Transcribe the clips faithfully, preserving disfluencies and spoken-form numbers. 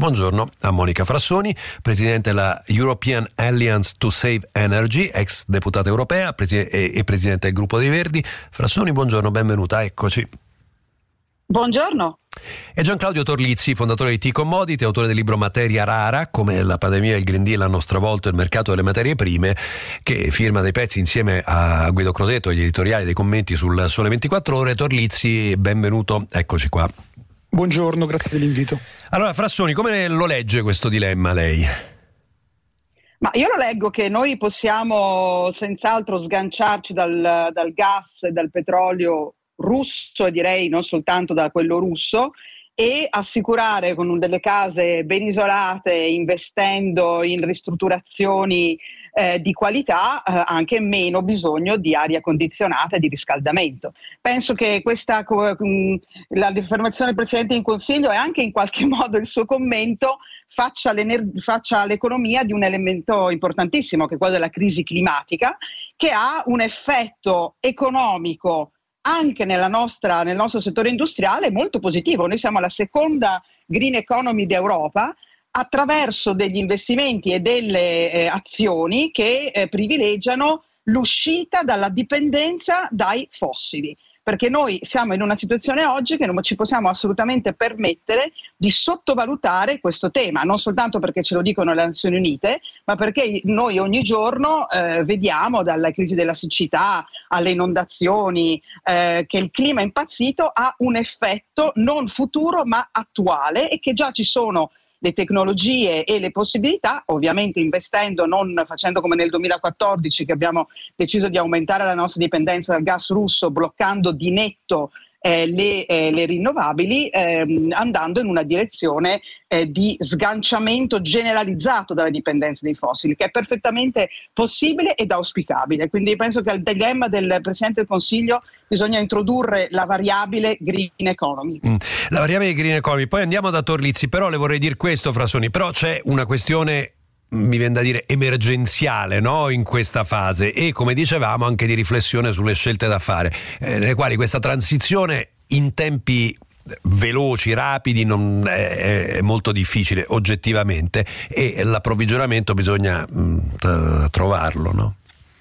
buongiorno a Monica Frassoni, presidente della European Alliance to Save Energy, ex deputata europea e presidente del gruppo dei Verdi. Frassoni, buongiorno, benvenuta, eccoci. Buongiorno. E Gianclaudio Torlizzi, fondatore di T-Commodity, autore del libro Materia Rara, come la pandemia e il Green Deal hanno stravolto il mercato delle materie prime, che firma dei pezzi insieme a Guido Crosetto e gli editoriali dei commenti sul Sole ventiquattro Ore. Torlizzi, benvenuto, eccoci qua. Buongiorno, grazie dell'invito. Allora, Frassoni, come lo legge questo dilemma lei? Ma io lo leggo che noi possiamo senz'altro sganciarci dal, dal gas e dal petrolio russo, e direi non soltanto da quello russo, e assicurare con delle case ben isolate, investendo in ristrutturazioni eh, di qualità, eh, anche meno bisogno di aria condizionata e di riscaldamento. Penso che questa mh, la affermazione del Presidente in Consiglio e anche in qualche modo il suo commento faccia, faccia l'economia di un elemento importantissimo, che è quello della crisi climatica, che ha un effetto economico anche nella nostra, nel nostro settore industriale molto positivo. Noi siamo la seconda green economy d'Europa attraverso degli investimenti e delle eh, azioni che eh, privilegiano l'uscita dalla dipendenza dai fossili. Perché noi siamo in una situazione oggi che non ci possiamo assolutamente permettere di sottovalutare questo tema, non soltanto perché ce lo dicono le Nazioni Unite, ma perché noi ogni giorno eh, vediamo, dalla crisi della siccità alle inondazioni, eh, che il clima impazzito ha un effetto non futuro ma attuale, e che già ci sono le tecnologie e le possibilità, ovviamente investendo, non facendo come nel duemilaquattordici che abbiamo deciso di aumentare la nostra dipendenza dal gas russo, bloccando di netto eh, le, eh, le rinnovabili, ehm, andando in una direzione eh, di sganciamento generalizzato dalla dipendenza dei fossili, che è perfettamente possibile ed auspicabile. Quindi penso che al dilemma del Presidente del Consiglio bisogna introdurre la variabile green economy. Mm, la variabile green economy. Poi andiamo da Torlizzi, però le vorrei dire questo, Frassoni, però c'è una questione, mi viene da dire, emergenziale, no? In questa fase, e come dicevamo anche di riflessione sulle scelte da fare, eh, nelle quali questa transizione in tempi veloci, rapidi, non è, è molto difficile oggettivamente, e l'approvvigionamento bisogna mh, trovarlo, no?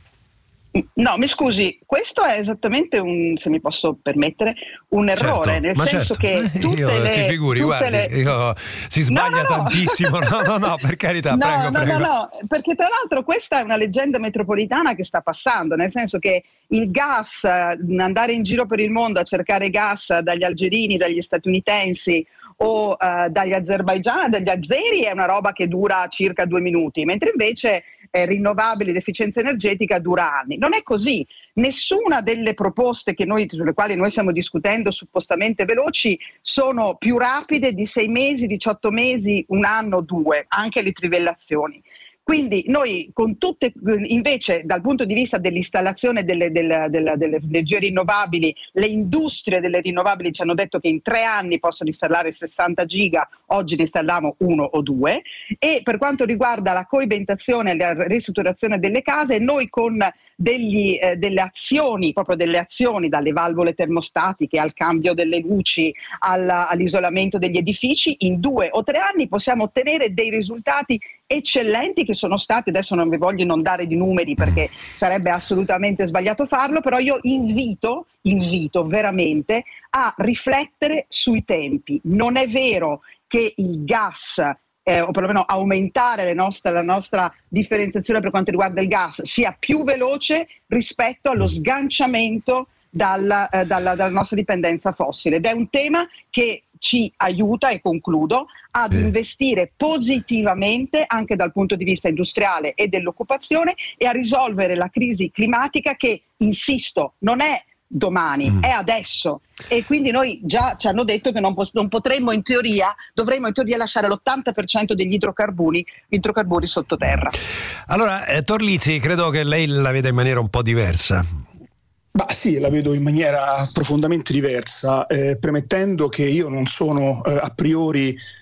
No, mi scusi, questo è esattamente un, se mi posso permettere, un errore, certo, nel senso certo. che tutte io, le... si figuri, tutte guardi, le... io, si sbaglia no, no, no. tantissimo, no, no, no, per carità, no, prego, no, prego. No, no, perché tra l'altro questa è una leggenda metropolitana che sta passando, nel senso che il gas, andare in giro per il mondo a cercare gas dagli algerini, dagli statunitensi o uh, dagli azerbaigiani, dagli azeri, è una roba che dura circa due minuti, mentre invece eh, rinnovabili ed efficienza energetica dura anni. Non è così. Nessuna delle proposte che noi, sulle quali noi stiamo discutendo, suppostamente veloci, sono più rapide di sei mesi, diciotto mesi, un anno, due, anche le trivellazioni. Quindi noi con tutte, invece dal punto di vista dell'installazione delle, delle, delle, delle energie rinnovabili, le industrie delle rinnovabili ci hanno detto che in tre anni possono installare sessanta giga, oggi ne installiamo uno o due, e per quanto riguarda la coibentazione e la ristrutturazione delle case, noi con degli, eh, delle azioni, proprio delle azioni, dalle valvole termostatiche al cambio delle luci alla, all'isolamento degli edifici, in due o tre anni possiamo ottenere dei risultati eccellenti che sono stati, adesso non vi voglio inondare di numeri perché sarebbe assolutamente sbagliato farlo, però io invito, invito veramente a riflettere sui tempi. Non è vero che il gas, eh, o perlomeno aumentare le nostre, la nostra differenziazione per quanto riguarda il gas, sia più veloce rispetto allo sganciamento dalla, eh, dalla, dalla nostra dipendenza fossile, ed è un tema che ci aiuta, e concludo, ad sì. investire positivamente anche dal punto di vista industriale e dell'occupazione, e a risolvere la crisi climatica che, insisto, non è domani, mm. è adesso, e quindi noi già ci hanno detto che non, pos- non potremmo in teoria, dovremmo in teoria lasciare l'ottanta per cento degli idrocarburi, idrocarburi sottoterra. Allora, eh, Torlizzi, credo che lei la veda in maniera un po' diversa. Bah, sì, la vedo in maniera profondamente diversa, eh, premettendo che io non sono eh, a priori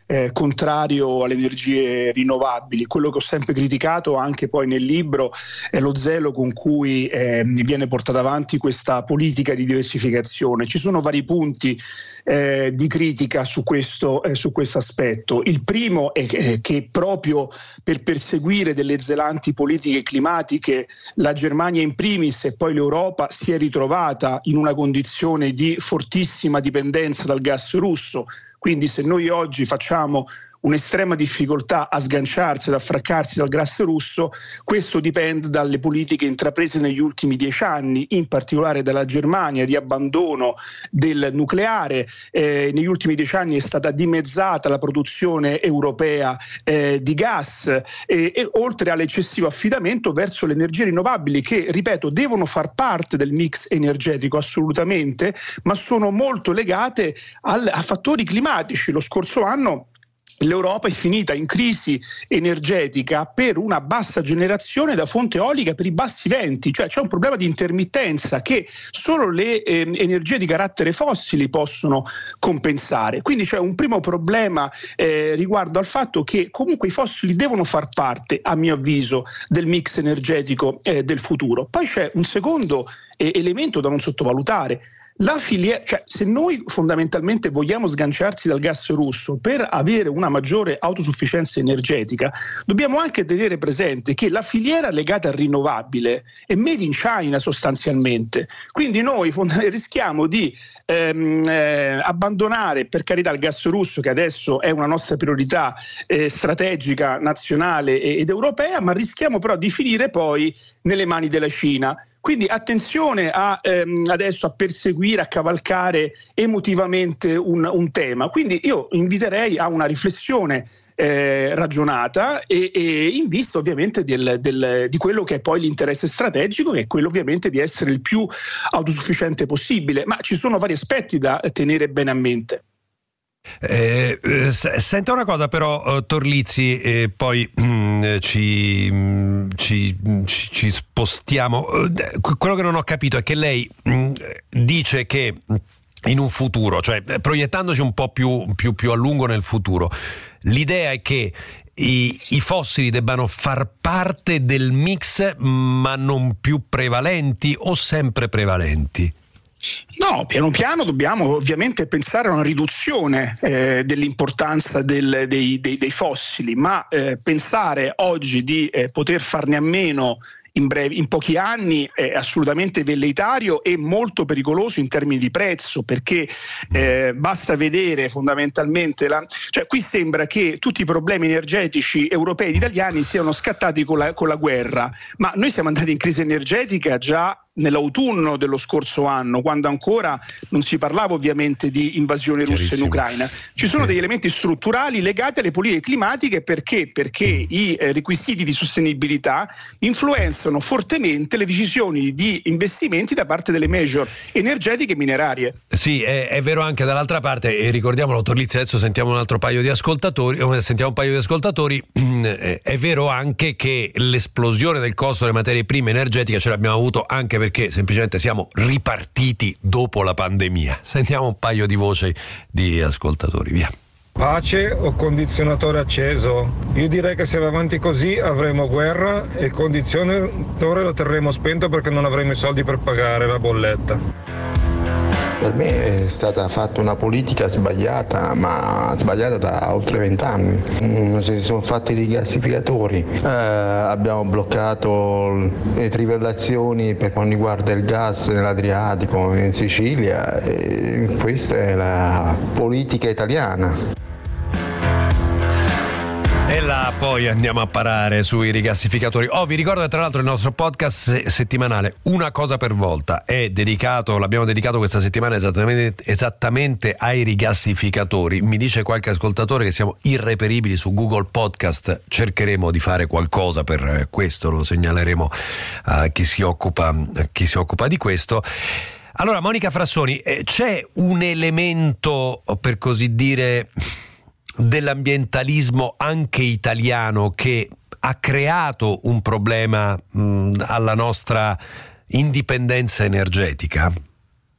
eh, contrario alle energie rinnovabili. Quello che ho sempre criticato anche poi nel libro è lo zelo con cui eh, viene portata avanti questa politica di diversificazione. Ci sono vari punti eh, di critica su questo, eh, su questo aspetto. Il primo è che, che proprio per perseguire delle zelanti politiche climatiche la Germania in primis e poi l'Europa si è ritrovata in una condizione di fortissima dipendenza dal gas russo. Quindi se noi oggi facciamo un'estrema difficoltà a sganciarsi, ad affrancarsi dal gas russo, questo dipende dalle politiche intraprese negli ultimi dieci anni, in particolare dalla Germania, di abbandono del nucleare. Eh, negli ultimi dieci anni è stata dimezzata la produzione europea eh, di gas, eh, e oltre all'eccessivo affidamento verso le energie rinnovabili che, ripeto, devono far parte del mix energetico assolutamente, ma sono molto legate al, a fattori climatici. Lo scorso anno l'Europa è finita in crisi energetica per una bassa generazione da fonte eolica per i bassi venti, cioè c'è un problema di intermittenza che solo le eh, energie di carattere fossili possono compensare. Quindi c'è un primo problema eh, riguardo al fatto che comunque i fossili devono far parte, a mio avviso, del mix energetico eh, del futuro. Poi c'è un secondo eh, elemento da non sottovalutare. La filiera, cioè se noi fondamentalmente vogliamo sganciarsi dal gas russo per avere una maggiore autosufficienza energetica, dobbiamo anche tenere presente che la filiera legata al rinnovabile è made in China sostanzialmente. Quindi noi fond- rischiamo di ehm, eh, abbandonare, per carità, il gas russo, che adesso è una nostra priorità eh, strategica nazionale ed europea, ma rischiamo però di finire poi nelle mani della Cina. Quindi attenzione a, ehm, adesso a perseguire, a cavalcare emotivamente un, un tema. Quindi io inviterei a una riflessione eh, ragionata e, e in vista ovviamente del, del, di quello che è poi l'interesse strategico, che è quello ovviamente di essere il più autosufficiente possibile. Ma ci sono vari aspetti da tenere bene a mente. Eh, senta una cosa però, Torlizzi, e poi mh, ci, mh, ci, ci, ci spostiamo. Quello che non ho capito è che lei mh, dice che in un futuro, cioè proiettandoci un po' più, più, più a lungo nel futuro, l'idea è che I, i fossili debbano far parte del mix ma non più prevalenti o sempre prevalenti? No, piano piano dobbiamo ovviamente pensare a una riduzione eh, dell'importanza del, dei, dei, dei fossili, ma eh, pensare oggi di eh, poter farne a meno in, brevi, in pochi anni è assolutamente velleitario e molto pericoloso in termini di prezzo, perché eh, basta vedere fondamentalmente la, cioè qui sembra che tutti i problemi energetici europei ed italiani siano scattati con la, con la guerra, ma noi siamo andati in crisi energetica già nell'autunno dello scorso anno, quando ancora non si parlava ovviamente di invasione russa in Ucraina. Ci sono sì. degli elementi strutturali legati alle politiche climatiche, perché? Perché i eh, requisiti di sostenibilità influenzano fortemente le decisioni di investimenti da parte delle major energetiche e minerarie. Sì, è, è vero anche dall'altra parte, e ricordiamolo, Torlizzi, adesso sentiamo un altro paio di ascoltatori, sentiamo un paio di ascoltatori, è vero anche che l'esplosione del costo delle materie prime energetiche ce l'abbiamo avuto anche perché semplicemente siamo ripartiti dopo la pandemia. Sentiamo un paio di voci di ascoltatori, via. Pace o condizionatore acceso? Io direi che se va avanti così avremo guerra e il condizionatore lo terremo spento perché non avremo i soldi per pagare la bolletta. Per me è stata fatta una politica sbagliata, ma sbagliata da oltre vent'anni. Non si sono fatti i rigassificatori, eh, abbiamo bloccato le trivellazioni per quanto riguarda il gas nell'Adriatico e in Sicilia, e questa è la politica italiana. E là poi andiamo a parare sui rigassificatori. Oh, vi ricordo che tra l'altro il nostro podcast settimanale Una cosa per volta è dedicato, l'abbiamo dedicato questa settimana esattamente, esattamente ai rigassificatori. Mi dice qualche ascoltatore che siamo irreperibili su Google Podcast, cercheremo di fare qualcosa per questo, lo segnaleremo a chi si occupa, a chi si occupa di questo. Allora, Monica Frassoni, eh, c'è un elemento, per così dire, dell'ambientalismo anche italiano che ha creato un problema mh, alla nostra indipendenza energetica?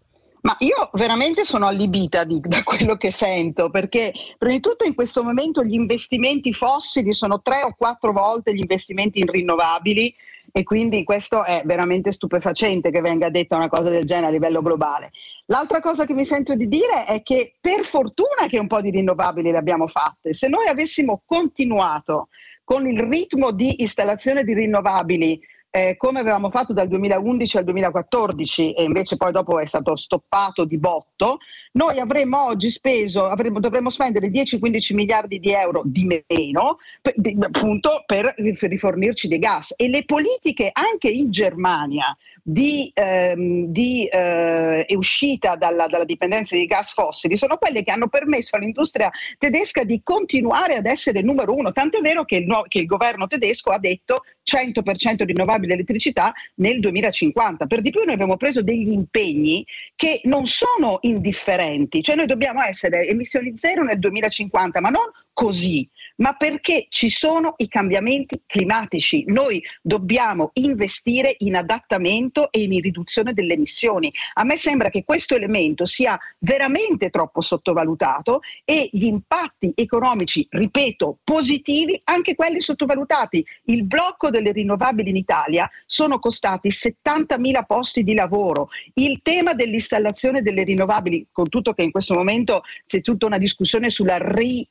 Ma io veramente sono allibita di, da quello che sento, perché prima di tutto in questo momento gli investimenti fossili sono tre o quattro volte gli investimenti in rinnovabili, e quindi questo è veramente stupefacente che venga detta una cosa del genere a livello globale. L'altra cosa che mi sento di dire è che per fortuna che un po' di rinnovabili le abbiamo fatte. Se noi avessimo continuato con il ritmo di installazione di rinnovabili Eh, come avevamo fatto dal duemilaundici al duemilaquattordici, e invece poi dopo è stato stoppato di botto, noi avremmo oggi speso, avremmo, dovremmo spendere dieci quindici miliardi di euro di meno per, di, appunto per rifornirci di gas. E le politiche anche in Germania di, ehm, di eh, uscita dalla, dalla dipendenza di gas fossili sono quelle che hanno permesso all'industria tedesca di continuare ad essere numero uno, tanto è vero che il, che il governo tedesco ha detto cento per cento rinnovabile elettricità nel duemilacinquanta. Per di più noi abbiamo preso degli impegni che non sono indifferenti, cioè noi dobbiamo essere emissioni zero nel duemilacinquanta, ma non così, ma perché ci sono i cambiamenti climatici. Noi dobbiamo investire in adattamento e in riduzione delle emissioni. A me sembra che questo elemento sia veramente troppo sottovalutato, e gli impatti economici, ripeto, positivi, anche quelli sottovalutati. Il blocco delle rinnovabili in Italia sono costati settantamila posti di lavoro. Il tema dell'installazione delle rinnovabili, con tutto che in questo momento c'è tutta una discussione sulla ri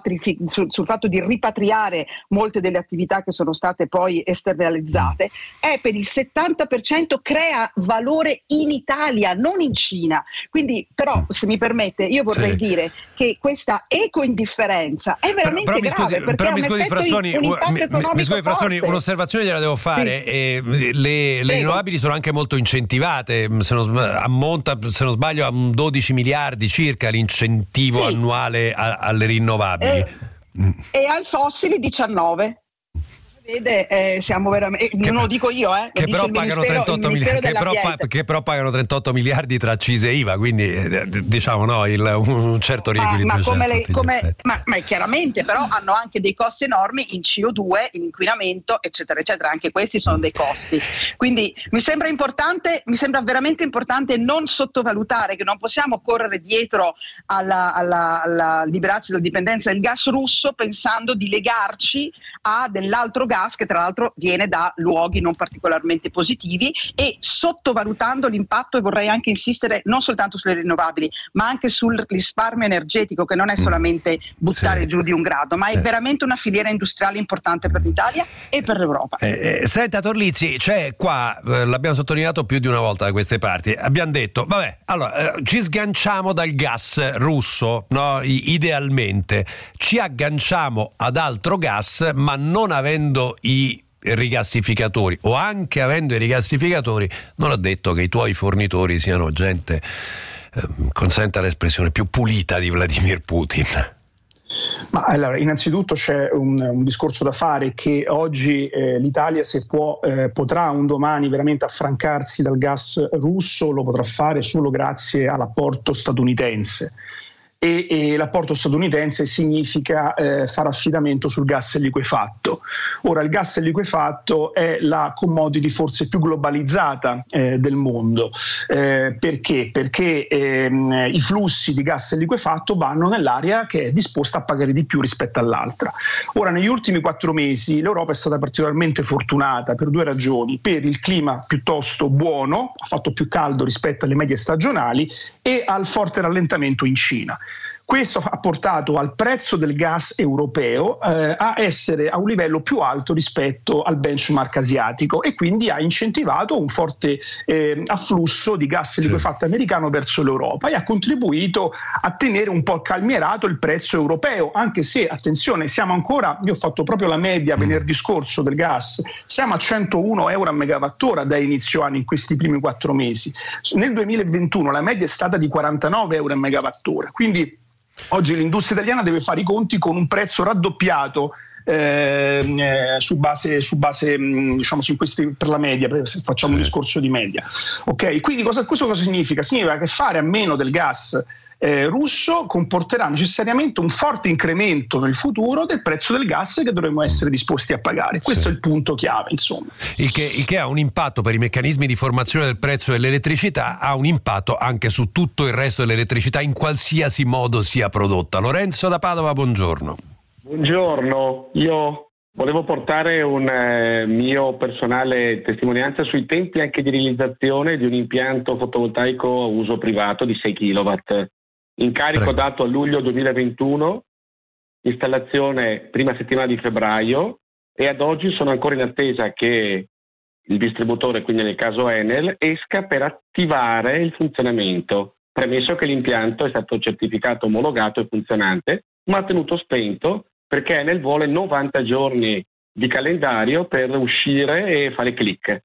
Sul, sul fatto di ripatriare molte delle attività che sono state poi esternalizzate, è per il settanta per cento crea valore in Italia, non in Cina. Quindi però, se mi permette, io vorrei sì. dire che questa ecoindifferenza è veramente però, però grave, scusi, perché però ha un mi scusi, effetto Frassoni, in, un impatto mi, economico mi scusi, Frassoni, forte. Un'osservazione gliela devo fare. Sì. Eh, le, le rinnovabili sono anche molto incentivate, se non, ammonta, se non sbaglio, a dodici miliardi circa l'incentivo sì. annuale a, alle rinnovabili. E, e al fossili diciannove. Vede, eh, siamo veramente, che, non lo dico io, eh, che, però pagano trentotto miliardi, che, però, che però pagano trentotto miliardi tra accise e I V A, quindi eh, diciamo no, il, un certo riequilibrio. Ma, ma, come le, come, ma, ma chiaramente però hanno anche dei costi enormi in C O due, in inquinamento, eccetera, eccetera. Anche questi sono dei costi. Quindi mi sembra importante, mi sembra veramente importante non sottovalutare che non possiamo correre dietro alla, alla, alla liberarci dalla dipendenza del gas russo pensando di legarci a dell'altro gas che tra l'altro viene da luoghi non particolarmente positivi, e sottovalutando l'impatto, e vorrei anche insistere non soltanto sulle rinnovabili ma anche sul risparmio energetico, che non è solamente buttare sì. giù di un grado, ma è eh. veramente una filiera industriale importante per l'Italia e per l'Europa. Eh, eh, senta Torlizzi, cioè qua eh, l'abbiamo sottolineato più di una volta da queste parti, abbiamo detto vabbè, allora eh, ci sganciamo dal gas russo, no? I- idealmente ci agganciamo ad altro gas, ma non avendo i rigassificatori, o anche avendo i rigassificatori non ho detto che i tuoi fornitori siano gente, eh, consenta l'espressione, più pulita di Vladimir Putin. Ma allora, innanzitutto c'è un, un discorso da fare, che oggi eh, l'Italia, se può, eh, potrà un domani veramente affrancarsi dal gas russo, lo potrà fare solo grazie all'apporto statunitense. E, e l'apporto statunitense significa eh, fare affidamento sul gas liquefatto. Ora, il gas liquefatto è la commodity forse più globalizzata eh, del mondo. Eh, perché? Perché ehm, i flussi di gas liquefatto vanno nell'area che è disposta a pagare di più rispetto all'altra. Ora, negli ultimi quattro mesi l'Europa è stata particolarmente fortunata per due ragioni: per il clima piuttosto buono, ha fatto più caldo rispetto alle medie stagionali, e al forte rallentamento in Cina. Questo ha portato al prezzo del gas europeo eh, a essere a un livello più alto rispetto al benchmark asiatico, e quindi ha incentivato un forte eh, afflusso di gas liquefatto sì. americano verso l'Europa, e ha contribuito a tenere un po' calmierato il prezzo europeo, anche se, attenzione, siamo ancora, io ho fatto proprio la media mm. venerdì scorso del gas, siamo a centouno euro a megawattora da inizio anno in questi primi quattro mesi. Nel duemilaventuno la media è stata di quarantanove euro a megawattora, quindi oggi l'industria italiana deve fare i conti con un prezzo raddoppiato eh, su base, su base diciamo in questi, per la media, se facciamo sì. un discorso di media. Ok, quindi cosa, questo cosa significa? Significa che fare a meno del gas eh, russo comporterà necessariamente un forte incremento nel futuro del prezzo del gas che dovremo essere disposti a pagare. Questo sì. è il punto chiave, insomma. Il che, il che ha un impatto per i meccanismi di formazione del prezzo dell'elettricità, ha un impatto anche su tutto il resto dell'elettricità in qualsiasi modo sia prodotta. Lorenzo da Padova, buongiorno. Buongiorno, io volevo portare un eh, mio personale testimonianza sui tempi anche di realizzazione di un impianto fotovoltaico a uso privato di sei chilowatt. Incarico Prego. dato a luglio duemilaventuno, installazione prima settimana di febbraio, e ad oggi sono ancora in attesa che il distributore, quindi nel caso Enel, esca per attivare il funzionamento, premesso che l'impianto è stato certificato, omologato e funzionante, ma tenuto spento perché Enel vuole novanta giorni di calendario per uscire e fare click.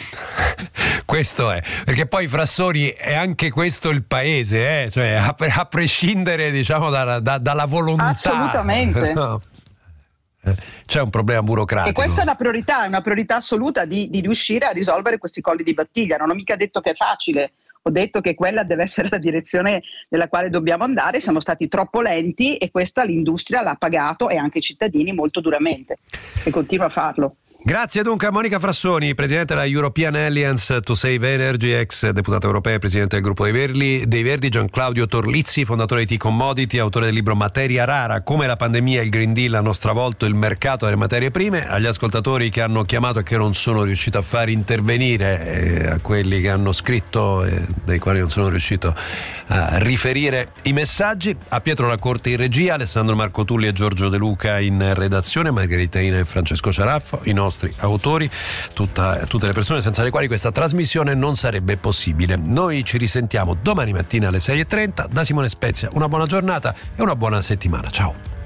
Questo è, perché poi Frassoni è anche questo il paese, eh? Cioè a, a prescindere, diciamo, da, da, dalla volontà. Assolutamente. No. C'è un problema burocratico. E questa è una priorità, è una priorità assoluta di, di riuscire a risolvere questi colli di bottiglia. Non ho mica detto che è facile, ho detto che quella deve essere la direzione nella quale dobbiamo andare. Siamo stati troppo lenti e questa l'industria l'ha pagato, e anche i cittadini, molto duramente, e continua a farlo. Grazie dunque a Monica Frassoni, presidente della European Alliance to Save Energy, ex deputata europea e presidente del gruppo dei Verdi, dei Verdi, Gianclaudio Torlizzi, fondatore di T-Commodity, autore del libro Materia Rara, come la pandemia e il Green Deal hanno stravolto il mercato delle materie prime. Agli ascoltatori che hanno chiamato e che non sono riuscito a far intervenire, eh, a quelli che hanno scritto e dei quali non sono riuscito a riferire i messaggi, a Pietro Lacorte in regia, Alessandro Marco Tulli e Giorgio De Luca in redazione, Margherita Ina e Francesco Ciaraffo, i nostri autori, tutta, tutte le persone senza le quali questa trasmissione non sarebbe possibile. Noi ci risentiamo domani mattina alle sei e trenta. Da Simone Spezia una buona giornata e una buona settimana. Ciao.